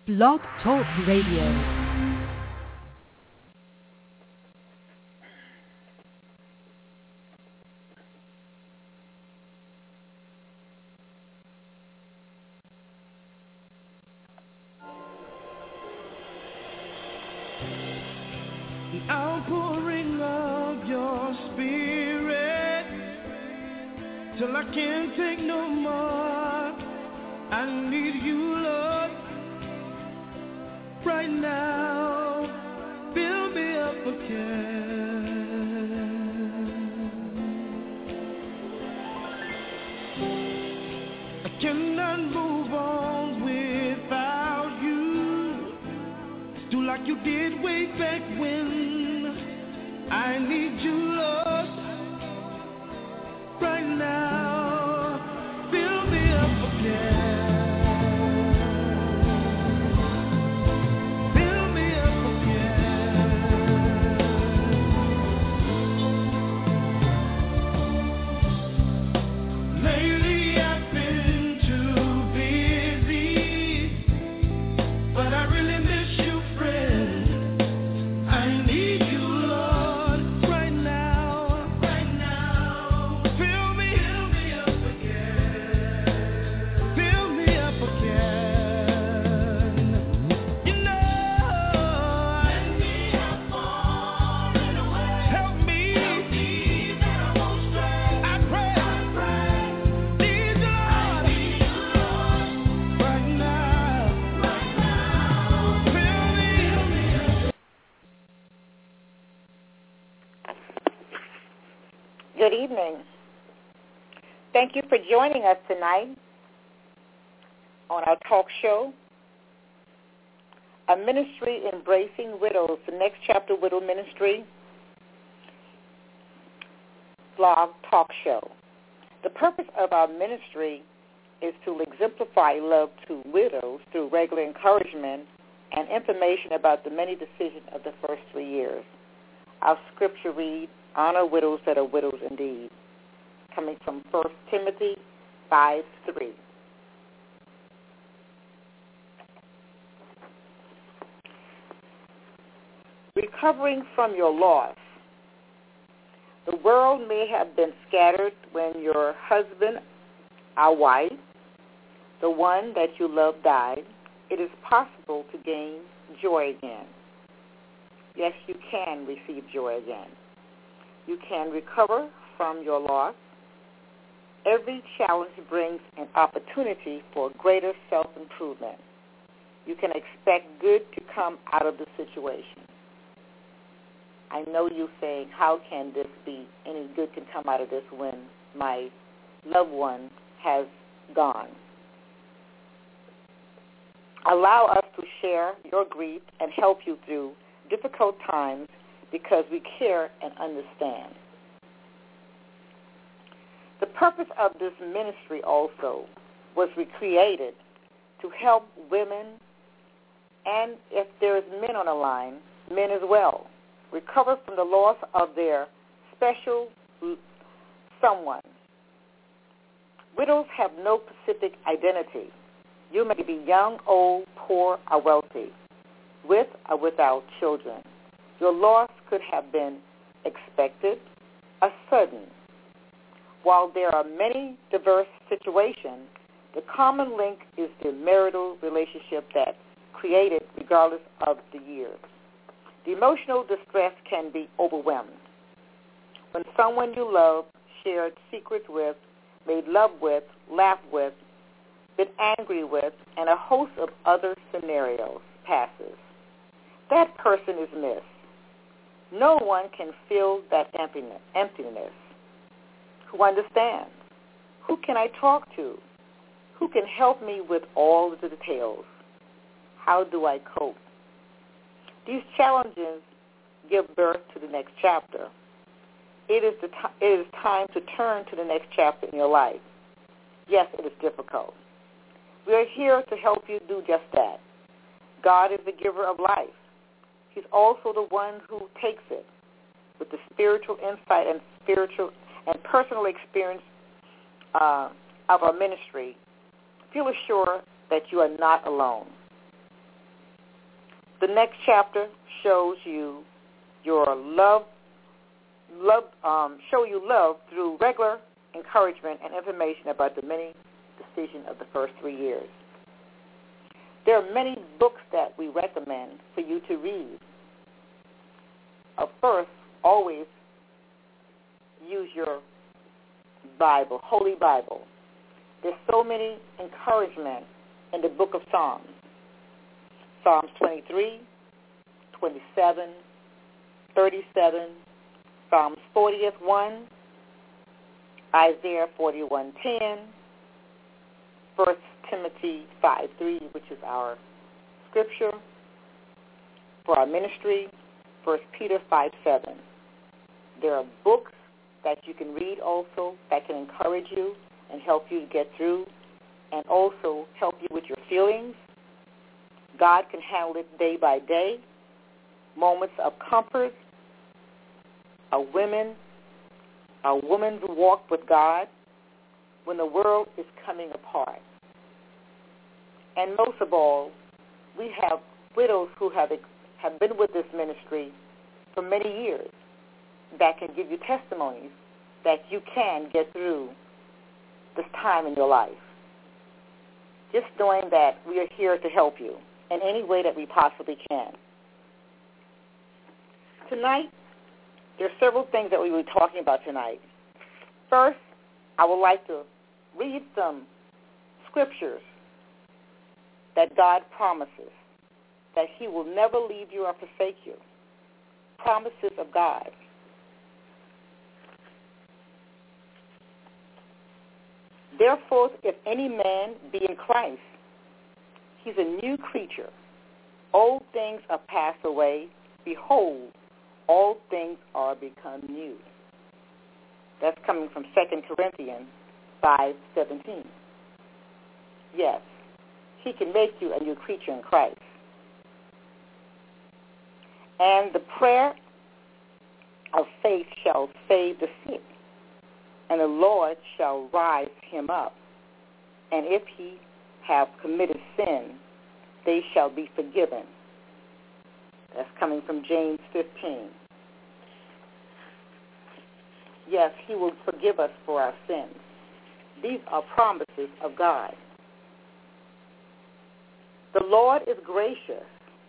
Blog Talk Radio. Outpouring of your spirit till I can't take no more. I need you, Lord, right now. Fill me up again. I cannot move on without you. Do like you did way back when. I need you, Lord, right now. Fill me up again. Fill me up again. Lately I've been too busy, but I really miss you, friend. I need you. Good evening. Thank you for joining us tonight on our talk show, A Ministry Embracing Widows, the Next Chapter Widow Ministry blog talk show. The purpose of our ministry is to exemplify love to widows through regular encouragement and information about the many decisions of the first 3 years. Our scripture reads, honor widows that are widows indeed, coming from 1 Timothy 5:3. Recovering from your loss. The world may have been scattered when your husband, our wife, the one that you love died. It is possible to gain joy again. Yes, you can receive joy again. You can recover from your loss. Every challenge brings an opportunity for greater self-improvement. You can expect good to come out of the situation. I know you saying, how can this be? Any good can come out of this when my loved one has gone. Allow us to share your grief and help you through difficult times because we care and understand. The purpose of this ministry also was recreated to help women, and if there's men on the line, men as well, recover from the loss of their special someone. Widows have no specific identity. You may be young, old, poor, or wealthy, with or without children. Your loss could have been expected or sudden. While there are many diverse situations, the common link is the marital relationship that's created regardless of the years. The emotional distress can be overwhelming. When someone you love, shared secrets with, made love with, laughed with, been angry with, and a host of other scenarios passes, that person is missed. No one can fill that emptiness. Who understands? Who can I talk to? Who can help me with all the details? How do I cope? These challenges give birth to the next chapter. It is time to turn to the next chapter in your life. Yes, it is difficult. We are here to help you do just that. God is the giver of life. He's also the one who takes it with the spiritual insight and personal experience of our ministry. Feel assured that you are not alone. The next chapter shows you your show you love through regular encouragement and information about the many decisions of the first 3 years. There are many books that we recommend for you to read. First, always use your Bible, Holy Bible. There's so many encouragement in the book of Psalms. Psalms 23, 27, 37, Psalms 40:1, Isaiah 41:10, 1 Timothy 5:3, which is our scripture for our ministry, 1 Peter 5:7. There are books that you can read also that can encourage you and help you to get through and also help you with your feelings. God can handle it day by day. Moments of comfort, a woman's walk with God when the world is coming apart. And most of all, we have widows who have been with this ministry for many years that can give you testimonies that you can get through this time in your life. Just knowing that we are here to help you in any way that we possibly can. Tonight, there are several things that we will be talking about tonight. First, I would like to read some scriptures that God promises, that he will never leave you or forsake you. Promises of God. Therefore, if any man be in Christ, he's a new creature. Old things are passed away. Behold, all things are become new. That's coming from 2 Corinthians 5:17. Yes, he can make you a new creature in Christ. And the prayer of faith shall save the sick, and the Lord shall rise him up. And if he have committed sin, they shall be forgiven. That's coming from James 15. Yes, he will forgive us for our sins. These are promises of God. The Lord is gracious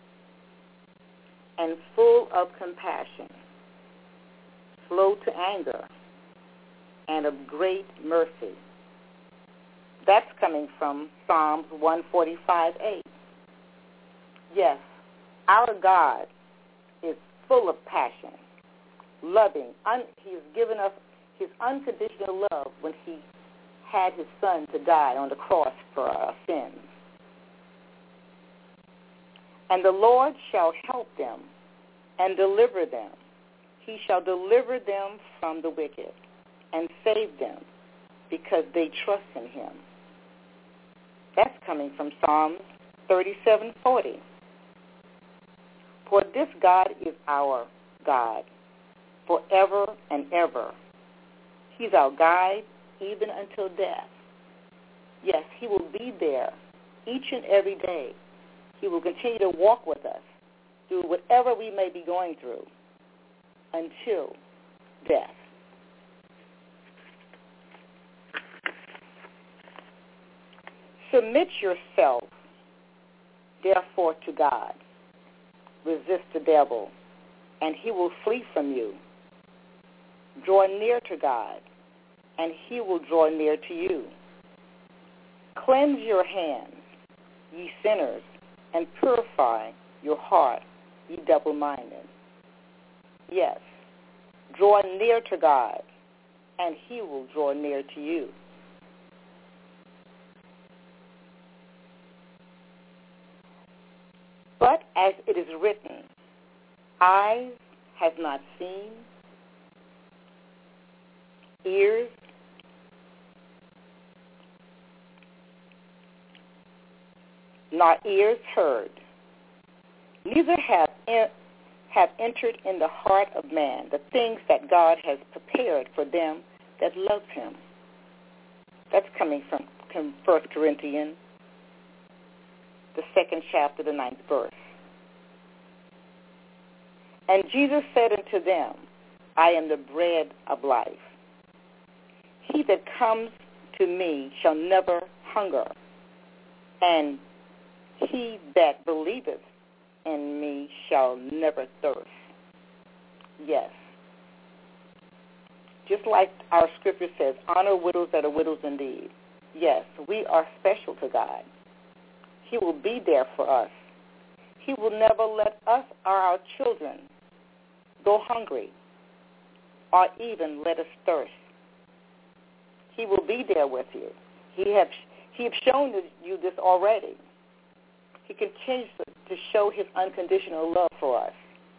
and full of compassion, slow to anger, and of great mercy. That's coming from Psalms 145:8. Yes, our God is full of passion, loving. He's given us his unconditional love when he had his son to die on the cross for our sins. And the Lord shall help them and deliver them. He shall deliver them from the wicked and save them because they trust in him. That's coming from Psalms 37:40. For this God is our God forever and ever. He's our guide even until death. Yes, he will be there each and every day. He will continue to walk with us through whatever we may be going through until death. Submit yourself, therefore, to God. Resist the devil, and he will flee from you. Draw near to God, and he will draw near to you. Cleanse your hands, ye sinners, and purify your heart, ye double-minded. Yes, draw near to God, and he will draw near to you. But as it is written, eyes have not seen, ears not ears heard, neither have entered in the heart of man the things that God has prepared for them that love him. That's coming from 1 Corinthians, the 2nd chapter, the 9th verse. And Jesus said unto them, I am the bread of life. He that comes to me shall never hunger, and he that believeth in me shall never thirst. Yes. Just like our scripture says, honor widows that are widows indeed. Yes, we are special to God. He will be there for us. He will never let us or our children go hungry or even let us thirst. He will be there with you. He have shown you this already. He continues to show his unconditional love for us.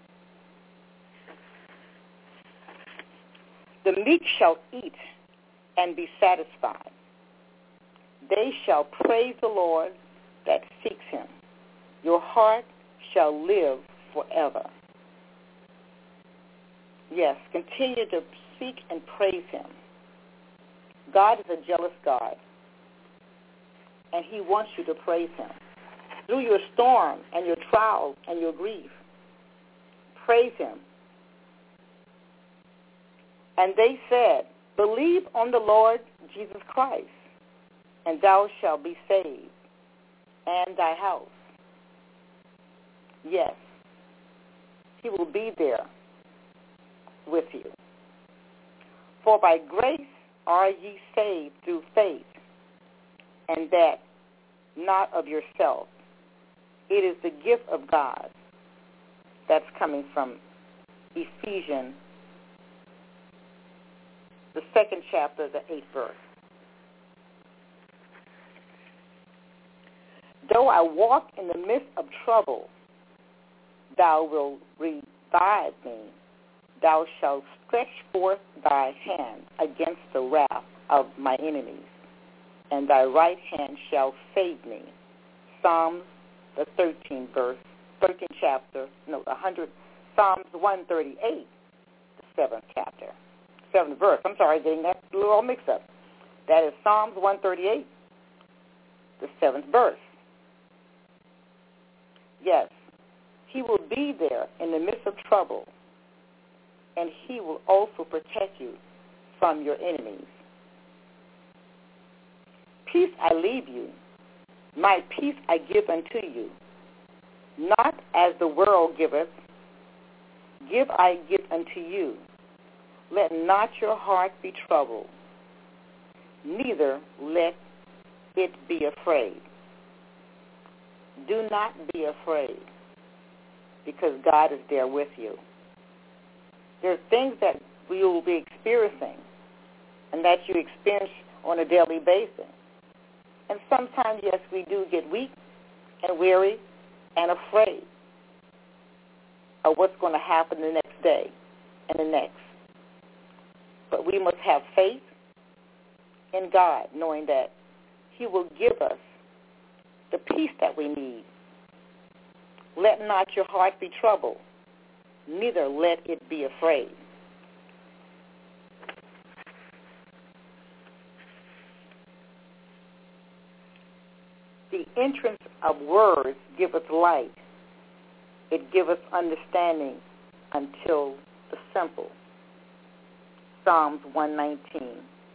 The meek shall eat and be satisfied. They shall praise the Lord that seeks him. Your heart shall live forever. Yes, continue to seek and praise him. God is a jealous God, and he wants you to praise him. Through your storm and your trials and your grief, praise him. And they said, believe on the Lord Jesus Christ, and thou shalt be saved, and thy house. Yes, he will be there with you. For by grace are ye saved through faith, and that not of yourself. It is the gift of God. That's coming from Ephesians, the 2nd chapter, the 8th verse. Though I walk in the midst of trouble, thou wilt revive me. Thou shalt stretch forth thy hand against the wrath of my enemies, and thy right hand shall save me. Psalms, the 13th chapter, Psalms 138, the 7th verse. I'm sorry, getting that a little all mixed up. That is Psalms 138, the 7th verse. Yes, he will be there in the midst of trouble, and he will also protect you from your enemies. Peace I leave you, my peace I give unto you. Not as the world giveth, give I give unto you. Let not your heart be troubled, neither let it be afraid. Do not be afraid, because God is there with you. There are things that we will be experiencing and that you experience on a daily basis. And sometimes, yes, we do get weak and weary and afraid of what's going to happen the next day and the next. But we must have faith in God, knowing that he will give us the peace that we need. Let not your heart be troubled, neither let it be afraid. The entrance of words giveth light. It giveth understanding until the simple. Psalms 119,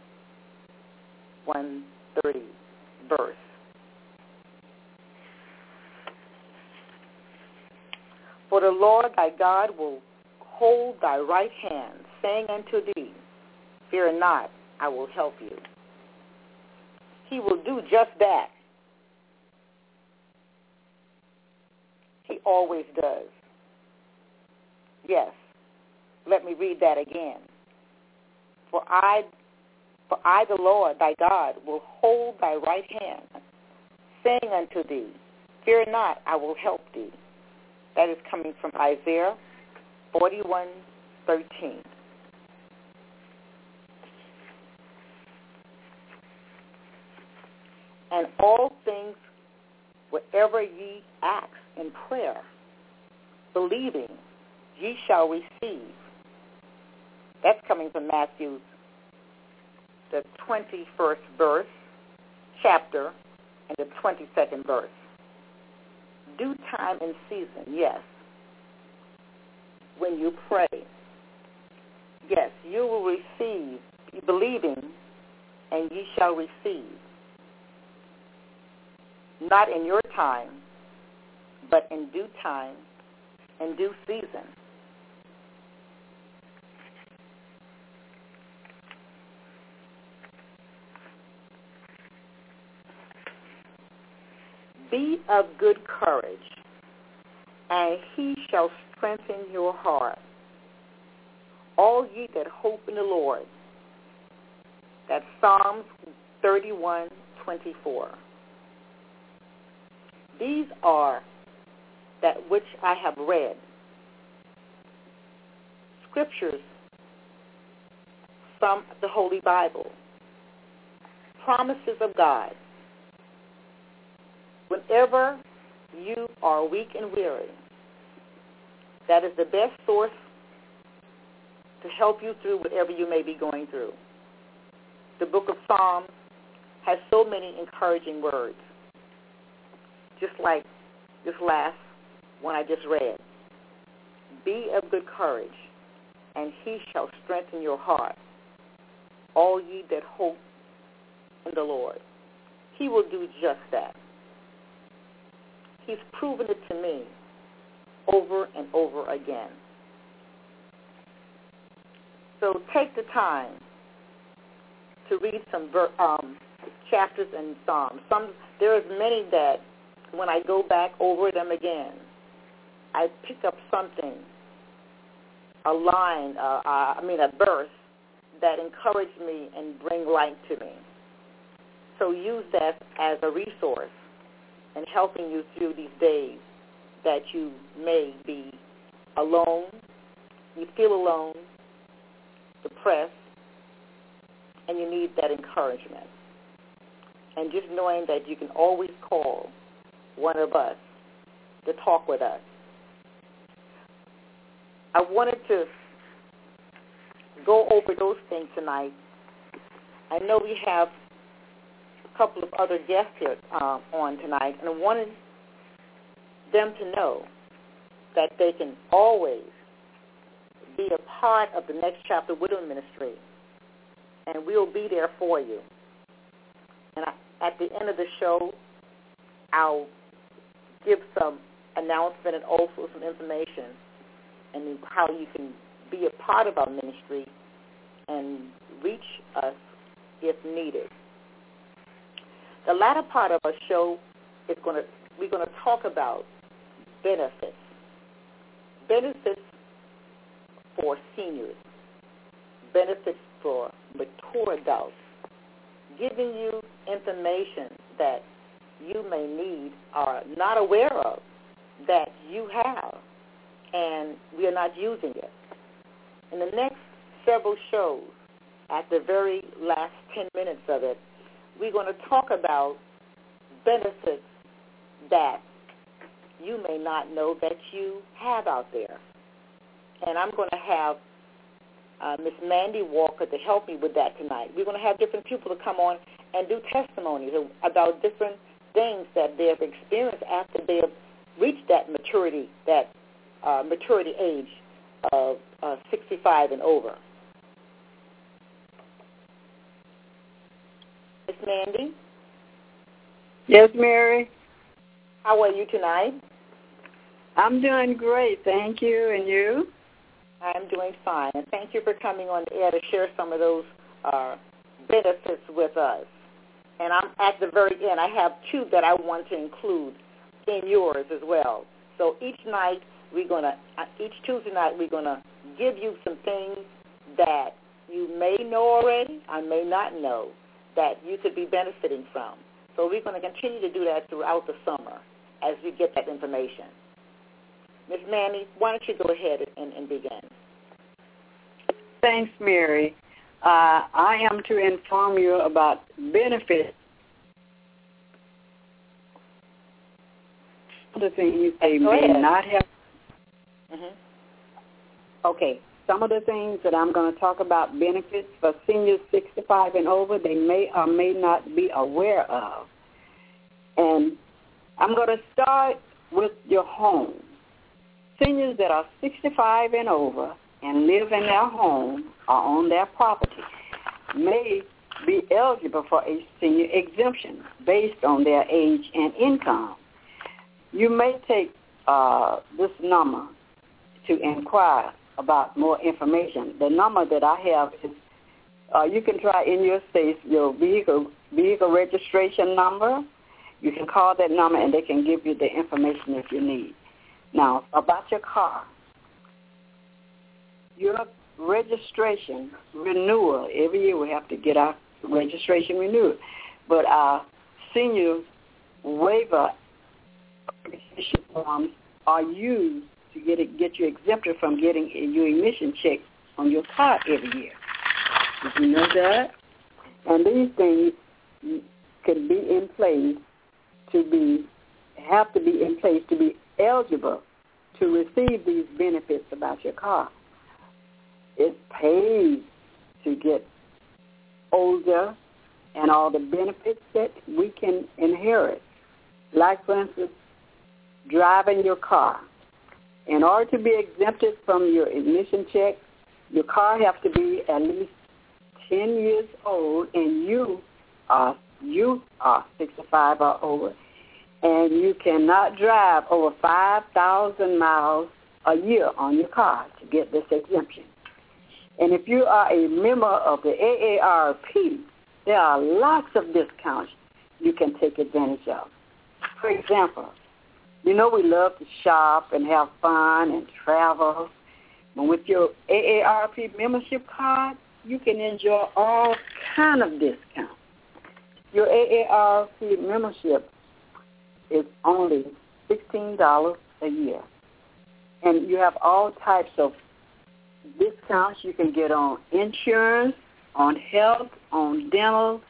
130 verse. For the Lord thy God will hold thy right hand, saying unto thee, fear not, I will help you. He will do just that. He always does. Yes. Let me read that again. For I, the Lord thy God, will hold thy right hand, saying unto thee, fear not, I will help thee. That is coming from Isaiah 41:13. And all things, whatever ye ask in prayer, believing, ye shall receive. That's coming from Matthew, the 21st verse, chapter, and the 22nd verse. Due time and season, yes. when you pray. Yes, you will receive, believing, and ye shall receive. Not in your time, but in due time, in due season. Be of good courage, and he shall strengthen your heart. All ye that hope in the Lord. That's Psalms 31:24. These are that which I have read. Scriptures from the Holy Bible. Promises of God. Whenever you are weak and weary, that is the best source to help you through whatever you may be going through. The book of Psalms has so many encouraging words, just like this last one I just read. Be of good courage, and he shall strengthen your heart, all ye that hope in the Lord. He will do just that. He's proven it to me over and over again. So take the time to read some chapters in Psalms. There's many that when I go back over them again, I pick up something, a line, a verse that encouraged me and bring light to me. So use that as a resource in helping you through these days that you may be alone, you feel alone, depressed, and you need that encouragement. And just knowing that you can always call one of us to talk with us. I wanted to go over those things tonight. I know we have a couple of other guests here on tonight, and I wanted them to know that they can always be a part of the Next Chapter Widow Ministry, and we'll be there for you. And at the end of the show, I'll give some announcement and also some information and how you can be a part of our ministry and reach us if needed. The latter part of our show is we're going to talk about benefits. Benefits for seniors. Benefits for mature adults. Giving you information that you may need or not aware of that you have and we are not using it. In the next several shows, at the very last 10 minutes of it, we're going to talk about benefits that you may not know that you have out there. And I'm going to have Miss Mandy Walker to help me with that tonight. We're going to have different people to come on and do testimonies about different things that they have experienced after they have reached that maturity age of 65 and over. Miss Mandy? Yes, Mary? How are you tonight? I'm doing great, thank you. And you? I'm doing fine, and thank you for coming on the air to share some of those benefits with us. And I'm at the very end. I have two that I want to include in yours as well. So each Tuesday night, we're going to give you some things that you may know already, I may not know, that you could be benefiting from. So we're going to continue to do that throughout the summer as we get that information. Ms. Manny, why don't you go ahead and begin? Thanks, Mary. I am to inform you about benefits. The things they may not have. Mm-hmm. Okay, some of the things that I'm going to talk about, benefits for seniors 65 and over, they may or may not be aware of. And I'm going to start with your home. seniors that are 65 and over and live in their home or on their property may be eligible for a senior exemption based on their age and income. You may take this number to inquire about more information. The number that I have is, you can try in your state your vehicle registration number. You can call that number and they can give you the information if you need. Now, about your car. Your registration renewal, every year we have to get our registration renewed. But our senior waiver forms are used to get you exempted from getting your emission check on your car every year. Did you know that? And these things can be in place to be eligible to receive these benefits about your car. It pays to get older and all the benefits that we can inherit. Like, for instance, driving your car. In order to be exempted from your emission check, your car has to be at least 10 years old and you are 65 or over, and you cannot drive over 5,000 miles a year on your car to get this exemption. And if you are a member of the AARP, there are lots of discounts you can take advantage of. For example, you know we love to shop and have fun and travel. And with your AARP membership card, you can enjoy all kind of discounts. Your AARP membership is only $16 a year. And you have all types of discounts you can get on insurance, on health, on dental,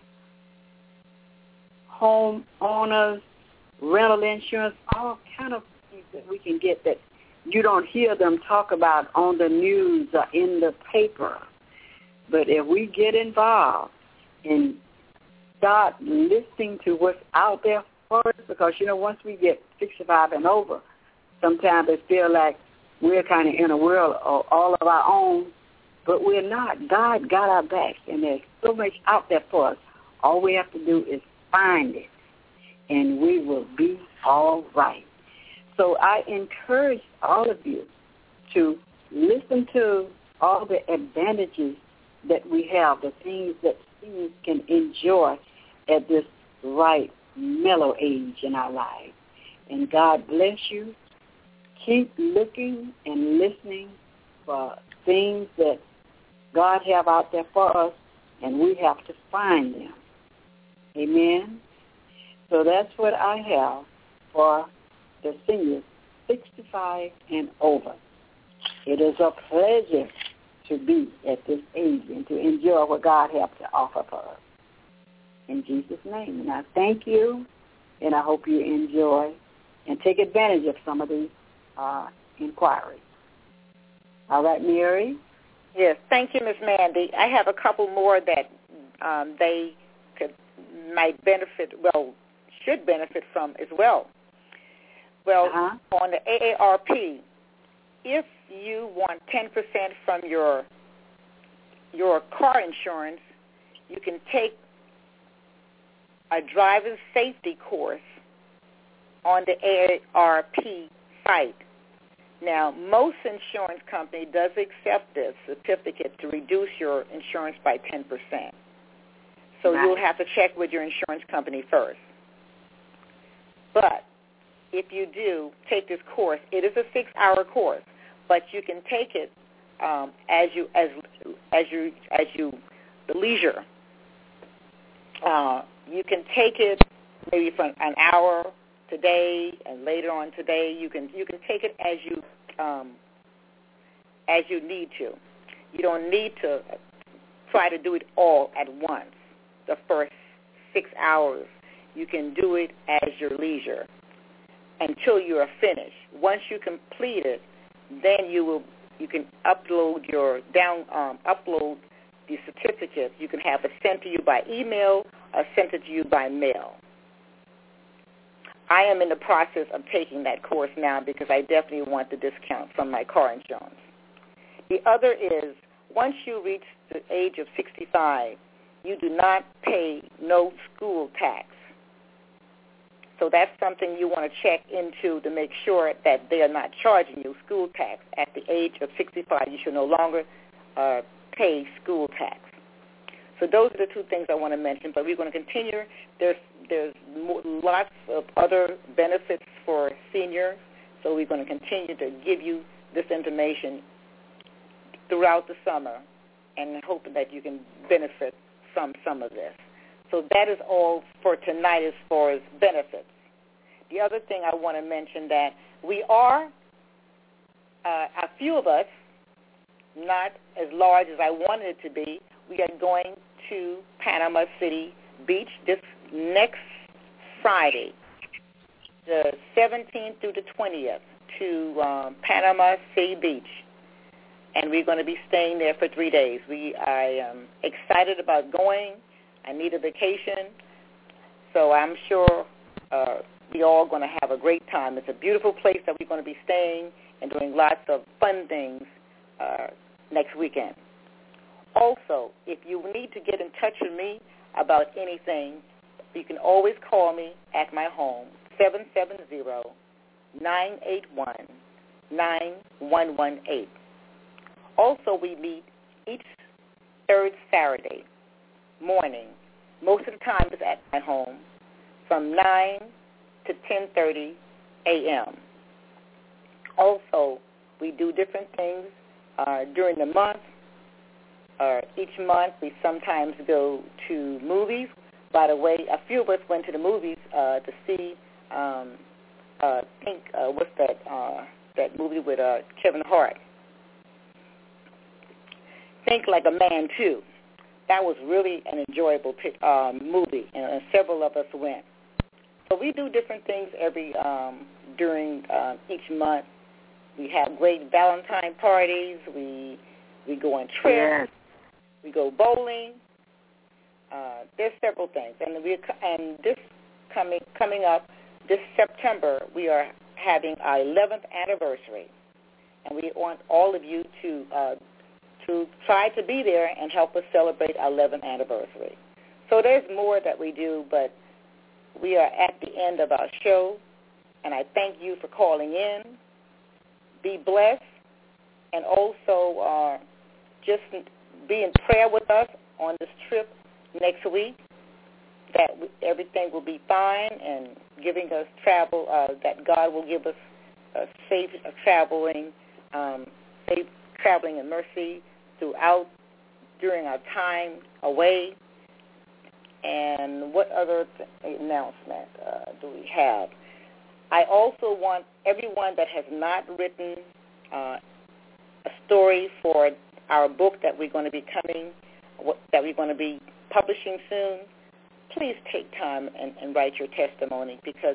homeowners, rental insurance, all kind of things that we can get that you don't hear them talk about on the news or in the paper. But if we get involved and start listening to what's out there for us, because, you know, once we get 65 and over, sometimes it feel like we're kind of in a world of all of our own, but we're not. God got our back, and there's so much out there for us. All we have to do is find it, and we will be all right. So I encourage all of you to listen to all the advantages that we have, the things that seniors can enjoy at this right mellow age in our lives. And God bless you. Keep looking and listening for things that God have out there for us, and we have to find them. Amen? So that's what I have for the seniors 65 and over. It is a pleasure to be at this age and to enjoy what God has to offer for us. In Jesus' name. And I thank you, and I hope you enjoy and take advantage of some of these inquiries. All right, Mary? Yes, thank you, Ms. Mandy. I have a couple more that they might benefit, should benefit from as well. Well, on the AARP, if you want 10% from your car insurance, you can take a driver's safety course on the AARP site. Now, most insurance company does accept this certificate to reduce your insurance by 10%. So you'll have to check with your insurance company first. But if you do take this course, it is a 6-hour course, but you can take it the leisure. You can take it maybe for an hour today and later on today. You can take it as you need to. You don't need to try to do it all at once. The first 6 hours, you can do it as your leisure until you are finished. Once you complete it, then you can upload upload the certificate. You can have it sent to you by email or sent it to you by mail. I am in the process of taking that course now because I definitely want the discount from my car insurance. The other is, once you reach the age of 65, you do not pay no school tax. So that's something you want to check into to make sure that they are not charging you school tax. At the age of 65, you should no longer pay school tax. So those are the two things I want to mention, but we're going to continue. There's lots of other benefits for seniors, so we're going to continue to give you this information throughout the summer and hoping that you can benefit from some of this. So that is all for tonight as far as benefits. The other thing I want to mention that we are, a few of us, not as large as I wanted it to be, we are going to Panama City Beach this next Friday, the 17th through the 20th, to Panama City Beach. And we're going to be staying there for 3 days. I am excited about going. I need a vacation. So I'm sure we're all going to have a great time. It's a beautiful place that we're going to be staying and doing lots of fun things next weekend. Also, if you need to get in touch with me about anything, you can always call me at my home, 770-981-9118. Also, we meet each third Saturday morning. Most of the time it's at my home from 9 to 10:30 a.m. Also, we do different things during the month. Each month we sometimes go to movies. By the way, a few of us went to the movies to see, what's that movie with Kevin Hart? Think Like a Man 2. That was really an enjoyable movie, and several of us went. So we do different things during each month. We have great Valentine parties. We go on trips. Yes. We go bowling. There's several things, and this coming up this September, we are having our 11th anniversary, and we want all of you to try to be there and help us celebrate our 11th anniversary. So there's more that we do, but we are at the end of our show, and I thank you for calling in. Be blessed, and also just be in prayer with us on this trip next week, that everything will be fine and giving us travel, that God will give us safe traveling and mercy during our time away. And what other announcement do we have? I also want everyone that has not written a story for our book that we're going to be publishing soon, please take time and write your testimony, because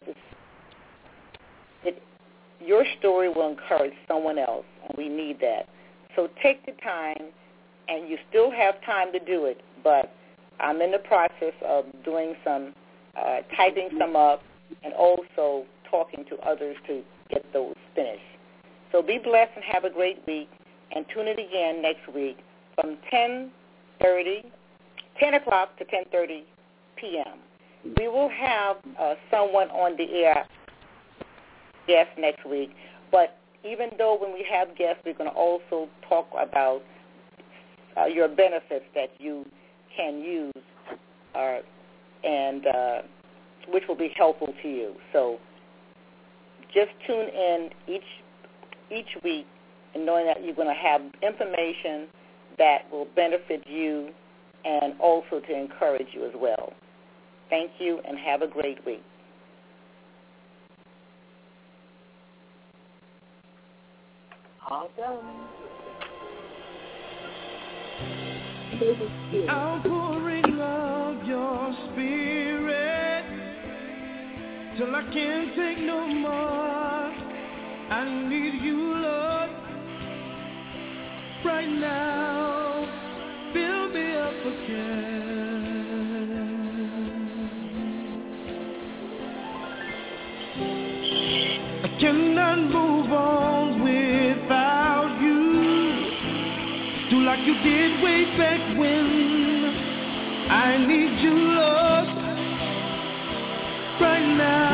your story will encourage someone else, and we need that. So take the time, and you still have time to do it, but I'm in the process of doing some, typing some up, and also talking to others to get those finished. So be blessed and have a great week, and tune in again next week from 10 o'clock to 10:30 p.m. We will have someone on the air guest next week, but even though when we have guests, we're going to also talk about your benefits that you can use, and which will be helpful to you. So just tune in each week, and knowing that you're going to have information that will benefit you and also to encourage you as well. Thank you, and have a great week. All done. Outpouring of your spirit till I can't take no more. I need you, Lord, right now. Fill me up again. cannot move on without you. Do like you did way back when. I need your love right now.